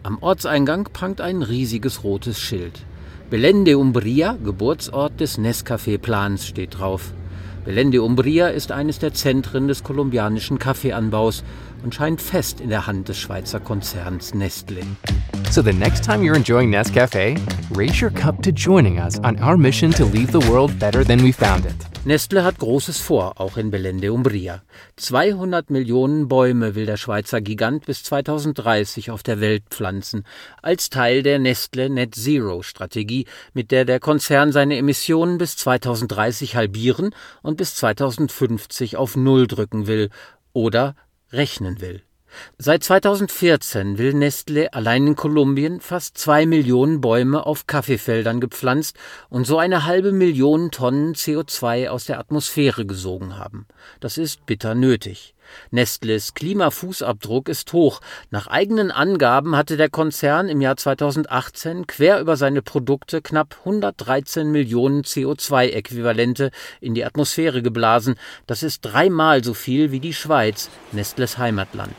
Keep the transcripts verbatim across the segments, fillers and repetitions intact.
Am Ortseingang prangt ein riesiges rotes Schild. Belén de Umbría, Geburtsort des Nescafé-Plans, steht drauf. Belén de Umbría ist eines der Zentren des kolumbianischen Kaffeeanbaus und scheint fest in der Hand des Schweizer Konzerns Nestlé. So the next time you're enjoying Nescafé, raise your cup to joining us on our mission to leave the world better than we found it. Nestlé hat Großes vor, auch in Belén de Umbría. zweihundert Millionen Bäume will der Schweizer Gigant bis zweitausenddreißig auf der Welt pflanzen, als Teil der Nestlé Net Zero Strategie, mit der der Konzern seine Emissionen bis zweitausenddreißig halbieren und bis zweitausendfünfzig auf Null drücken will oder rechnen will. Seit zweitausendvierzehn will Nestlé allein in Kolumbien fast zwei Millionen Bäume auf Kaffeefeldern gepflanzt und so eine halbe Million Tonnen C O zwei aus der Atmosphäre gesogen haben. Das ist bitter nötig. Nestlés Klimafußabdruck ist hoch. Nach eigenen Angaben hatte der Konzern im Jahr zweitausendachtzehn quer über seine Produkte knapp hundertdreizehn Millionen C O zwei Äquivalente in die Atmosphäre geblasen. Das ist dreimal so viel wie die Schweiz, Nestlés Heimatland.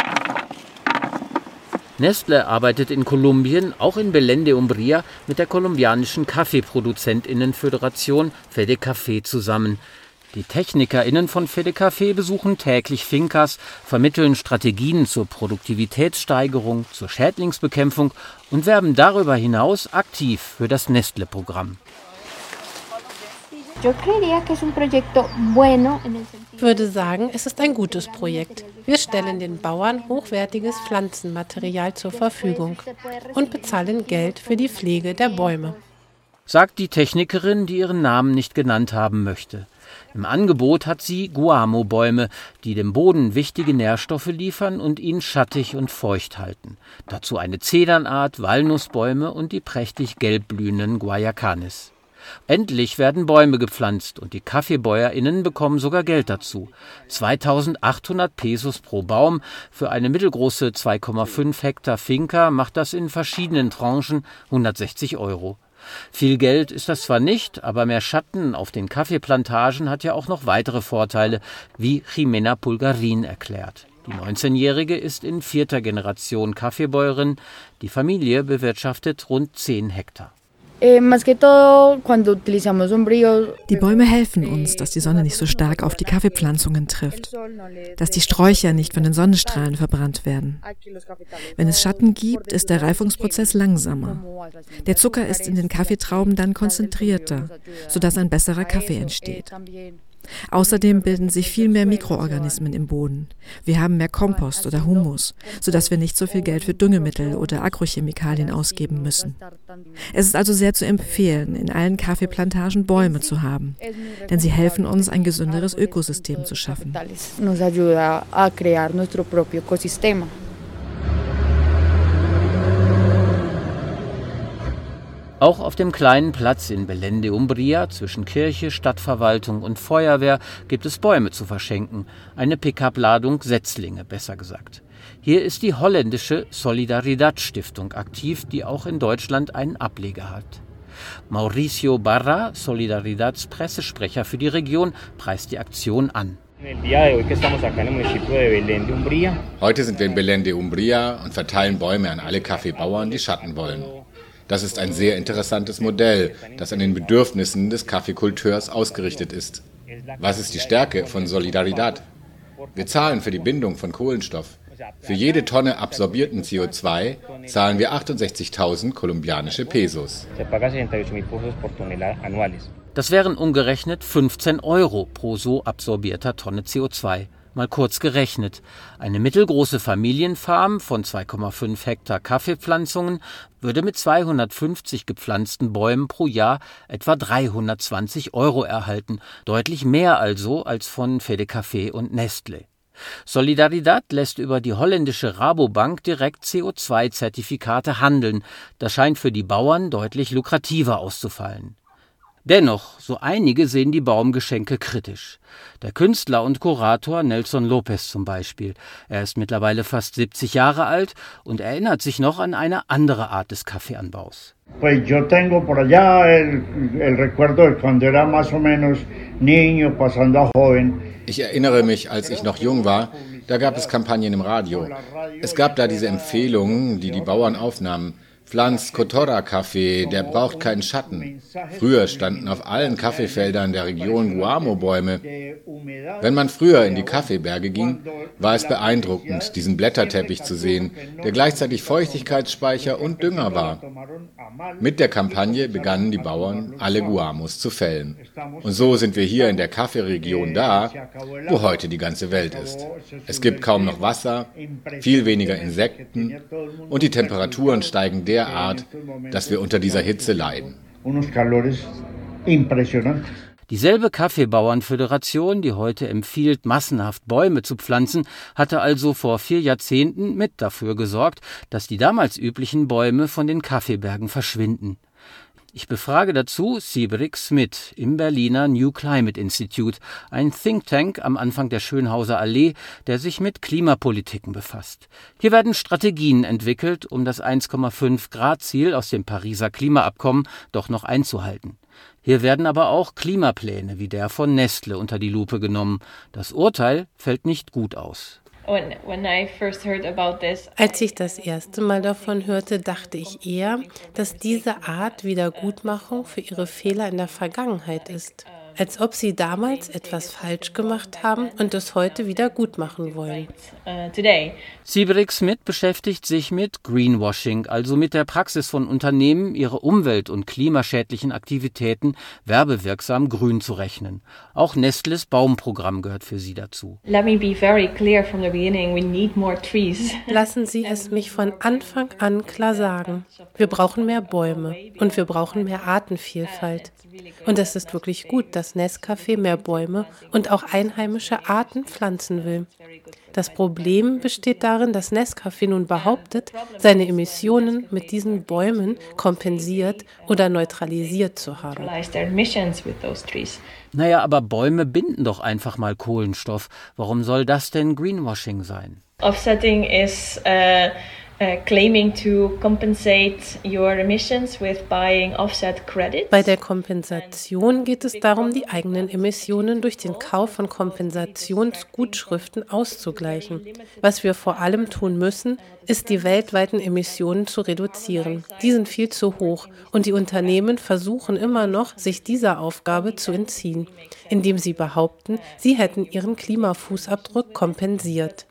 Nestlé arbeitet in Kolumbien, auch in Belén de Umbría, mit der kolumbianischen Kaffeeproduzentinnenföderation FEDECAFE zusammen. Die TechnikerInnen von FEDECAFE besuchen täglich Fincas, vermitteln Strategien zur Produktivitätssteigerung, zur Schädlingsbekämpfung und werben darüber hinaus aktiv für das Nestlé-Programm. Ich würde sagen, es ist ein gutes Projekt. Wir stellen den Bauern hochwertiges Pflanzenmaterial zur Verfügung und bezahlen Geld für die Pflege der Bäume, sagt die Technikerin, die ihren Namen nicht genannt haben möchte. Im Angebot hat sie Guamo-Bäume, die dem Boden wichtige Nährstoffe liefern und ihn schattig und feucht halten. Dazu eine Zedernart, Walnussbäume und die prächtig gelb blühenden Guayacanes. Endlich werden Bäume gepflanzt und die KaffeebäuerInnen bekommen sogar Geld dazu. zweitausendachthundert Pesos pro Baum. Für eine mittelgroße zwei Komma fünf Hektar Finca macht das in verschiedenen Tranchen hundertsechzig Euro. Viel Geld ist das zwar nicht, aber mehr Schatten auf den Kaffeeplantagen hat ja auch noch weitere Vorteile, wie Jimena Pulgarin erklärt. Die neunzehnjährige ist in vierter Generation Kaffeebäuerin. Die Familie bewirtschaftet rund zehn Hektar. Die Bäume helfen uns, dass die Sonne nicht so stark auf die Kaffeepflanzungen trifft, dass die Sträucher nicht von den Sonnenstrahlen verbrannt werden. Wenn es Schatten gibt, ist der Reifungsprozess langsamer. Der Zucker ist in den Kaffeetrauben dann konzentrierter, sodass ein besserer Kaffee entsteht. Außerdem bilden sich viel mehr Mikroorganismen im Boden. Wir haben mehr Kompost oder Humus, sodass wir nicht so viel Geld für Düngemittel oder Agrochemikalien ausgeben müssen. Es ist also sehr zu empfehlen, in allen Kaffeeplantagen Bäume zu haben, denn sie helfen uns, ein gesünderes Ökosystem zu schaffen. Auch auf dem kleinen Platz in Belén de Umbría zwischen Kirche, Stadtverwaltung und Feuerwehr gibt es Bäume zu verschenken. Eine Pick-up-Ladung Setzlinge, besser gesagt. Hier ist die holländische Solidaridad-Stiftung aktiv, die auch in Deutschland einen Ableger hat. Mauricio Barra, Solidaridads Pressesprecher für die Region, preist die Aktion an. Heute sind wir in Belén de Umbría und verteilen Bäume an alle Kaffeebauern, die Schatten wollen. Das ist ein sehr interessantes Modell, das an den Bedürfnissen des Kaffeekulteurs ausgerichtet ist. Was ist die Stärke von Solidaridad? Wir zahlen für die Bindung von Kohlenstoff. Für jede Tonne absorbierten C O zwei zahlen wir achtundsechzigtausend kolumbianische Pesos. Das wären umgerechnet fünfzehn Euro pro so absorbierter Tonne C O zwei. Mal kurz gerechnet. Eine mittelgroße Familienfarm von zwei Komma fünf Hektar Kaffeepflanzungen würde mit zweihundertfünfzig gepflanzten Bäumen pro Jahr etwa dreihundertzwanzig Euro erhalten. Deutlich mehr also als von FEDECAFE und Nestlé. Solidaridad lässt über die holländische Rabobank direkt C O zwei Zertifikate handeln. Das scheint für die Bauern deutlich lukrativer auszufallen. Dennoch, so einige sehen die Baumgeschenke kritisch. Der Künstler und Kurator Nelson Lopez zum Beispiel. Er ist mittlerweile fast siebzig Jahre alt und erinnert sich noch an eine andere Art des Kaffeeanbaus. Ich erinnere mich, als ich noch jung war, Da gab es Kampagnen im Radio. Es gab da diese Empfehlungen, die die Bauern aufnahmen. Pflanzt Cotorra-Kaffee, der braucht keinen Schatten. Früher standen auf allen Kaffeefeldern der Region Guamo-Bäume. Wenn man früher in die Kaffeeberge ging, war es beeindruckend, diesen Blätterteppich zu sehen, der gleichzeitig Feuchtigkeitsspeicher und Dünger war. Mit der Kampagne begannen die Bauern, alle Guamos zu fällen. Und so sind wir hier in der Kaffeeregion da, wo heute die ganze Welt ist. Es gibt kaum noch Wasser, viel weniger Insekten und die Temperaturen steigen derart, dass wir unter dieser Hitze leiden. Dieselbe Kaffeebauernföderation, die heute empfiehlt, massenhaft Bäume zu pflanzen, hatte also vor vier Jahrzehnten mit dafür gesorgt, dass die damals üblichen Bäume von den Kaffeebergen verschwinden. Ich befrage dazu Sibrik Smit im Berliner New Climate Institute, ein Think Tank am Anfang der Schönhauser Allee, der sich mit Klimapolitiken befasst. Hier werden Strategien entwickelt, um das eins Komma fünf Grad Ziel aus dem Pariser Klimaabkommen doch noch einzuhalten. Hier werden aber auch Klimapläne wie der von Nestle unter die Lupe genommen. Das Urteil fällt nicht gut aus. Als ich das erste Mal davon hörte, dachte ich eher, dass diese Art Wiedergutmachung für ihre Fehler in der Vergangenheit ist. Als ob sie damals etwas falsch gemacht haben und es heute wieder gut machen wollen. Sibrik Smit beschäftigt sich mit Greenwashing, also mit der Praxis von Unternehmen, ihre umwelt- und klimaschädlichen Aktivitäten werbewirksam grün zu rechnen. Auch Nestles Baumprogramm gehört für sie dazu. Lassen Sie es mich von Anfang an klar sagen. Wir brauchen mehr Bäume und wir brauchen mehr Artenvielfalt. Und es ist wirklich gut, dass Nescafé mehr Bäume und auch einheimische Arten pflanzen will. Das Problem besteht darin, dass Nescafé nun behauptet, seine Emissionen mit diesen Bäumen kompensiert oder neutralisiert zu haben. Naja, aber Bäume binden doch einfach mal Kohlenstoff. Warum soll das denn Greenwashing sein? Offsetting is uh Uh, claiming to compensate your emissions with buying offset credits. Bei der Kompensation geht es darum, die eigenen Emissionen durch den Kauf von Kompensationsgutschriften auszugleichen. Was wir vor allem tun müssen, ist, die weltweiten Emissionen zu reduzieren. Die sind viel zu hoch und die Unternehmen versuchen immer noch, sich dieser Aufgabe zu entziehen, indem sie behaupten, sie hätten ihren Klimafußabdruck kompensiert.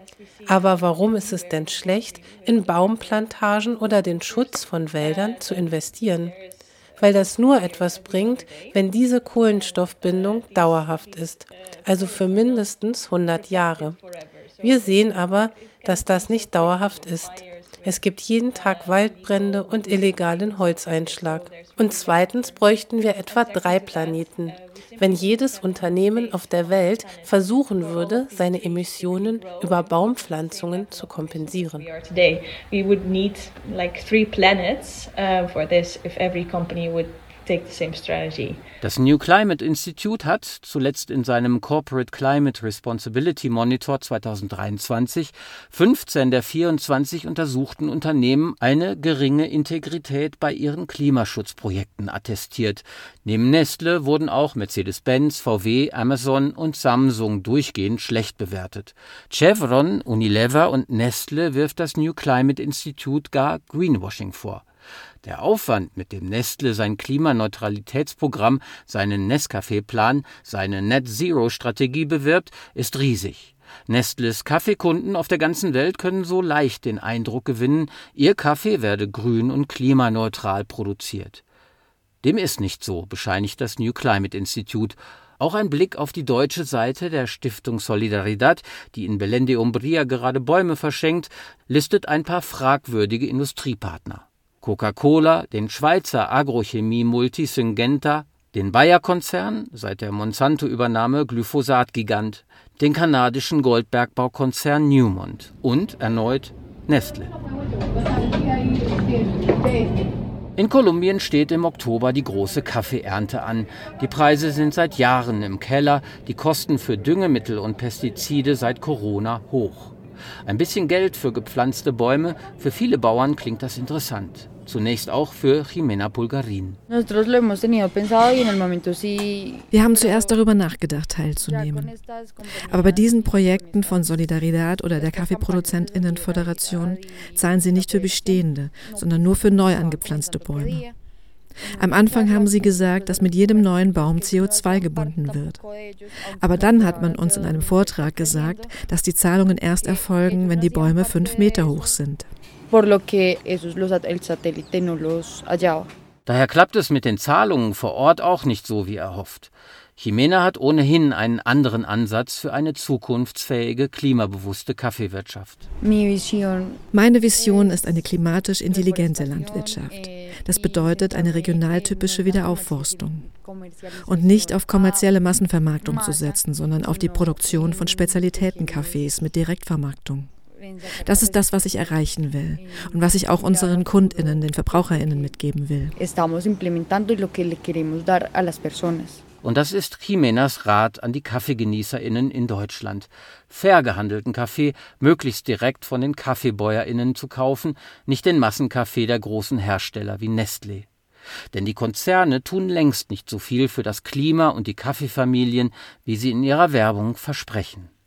Aber warum ist es denn schlecht, in Baumplantagen oder den Schutz von Wäldern zu investieren? Weil das nur etwas bringt, wenn diese Kohlenstoffbindung dauerhaft ist, also für mindestens hundert Jahre. Wir sehen aber, dass das nicht dauerhaft ist. Es gibt jeden Tag Waldbrände und illegalen Holzeinschlag. Und zweitens bräuchten wir etwa drei Planeten. Wenn jedes Unternehmen auf der Welt versuchen würde, seine Emissionen über Baumpflanzungen zu kompensieren. We would need like three planets uh, for this if every company would take the same strategy. Das New Climate Institute hat zuletzt in seinem Corporate Climate Responsibility Monitor zweitausenddreiundzwanzig fünfzehn der vierundzwanzig untersuchten Unternehmen eine geringe Integrität bei ihren Klimaschutzprojekten attestiert. Neben Nestle wurden auch Mercedes-Benz, V W, Amazon und Samsung durchgehend schlecht bewertet. Chevron, Unilever und Nestle wirft das New Climate Institute gar Greenwashing vor. Der Aufwand, mit dem Nestle sein Klimaneutralitätsprogramm, seinen Nescafé-Plan, seine Net-Zero-Strategie bewirbt, ist riesig. Nestles Kaffeekunden auf der ganzen Welt können so leicht den Eindruck gewinnen, ihr Kaffee werde grün und klimaneutral produziert. Dem ist nicht so, bescheinigt das New Climate Institute. Auch ein Blick auf die deutsche Seite der Stiftung Solidaridad, die in Belén de Umbría gerade Bäume verschenkt, listet ein paar fragwürdige Industriepartner. Coca-Cola, den Schweizer Agrochemie-Multi Syngenta, den Bayer-Konzern, seit der Monsanto-Übernahme Glyphosat-Gigant, den kanadischen Goldbergbaukonzern Newmont und erneut Nestle. In Kolumbien steht im Oktober die große Kaffeeernte an. Die Preise sind seit Jahren im Keller, die Kosten für Düngemittel und Pestizide seit Corona hoch. Ein bisschen Geld für gepflanzte Bäume, für viele Bauern klingt das interessant. Zunächst auch für Jimena Pulgarin. Wir haben zuerst darüber nachgedacht, teilzunehmen. Aber bei diesen Projekten von Solidaridad oder der Kaffeeproduzentinnenföderation zahlen sie nicht für bestehende, sondern nur für neu angepflanzte Bäume. Am Anfang haben sie gesagt, dass mit jedem neuen Baum C O zwei gebunden wird. Aber dann hat man uns in einem Vortrag gesagt, dass die Zahlungen erst erfolgen, wenn die Bäume fünf Meter hoch sind. Daher klappt es mit den Zahlungen vor Ort auch nicht so wie erhofft. Jimena hat ohnehin einen anderen Ansatz für eine zukunftsfähige, klimabewusste Kaffeewirtschaft. Meine Vision ist eine klimatisch intelligente Landwirtschaft. Das bedeutet eine regionaltypische Wiederaufforstung. Und nicht auf kommerzielle Massenvermarktung zu setzen, sondern auf die Produktion von Spezialitätenkaffees mit Direktvermarktung. Das ist das, was ich erreichen will und was ich auch unseren KundInnen, den VerbraucherInnen mitgeben will. Und das ist Jimenas Rat an die KaffeegenießerInnen in Deutschland. Fair gehandelten Kaffee möglichst direkt von den KaffeebäuerInnen zu kaufen, nicht den Massenkaffee der großen Hersteller wie Nestlé. Denn die Konzerne tun längst nicht so viel für das Klima und die Kaffeefamilien, wie sie in ihrer Werbung versprechen.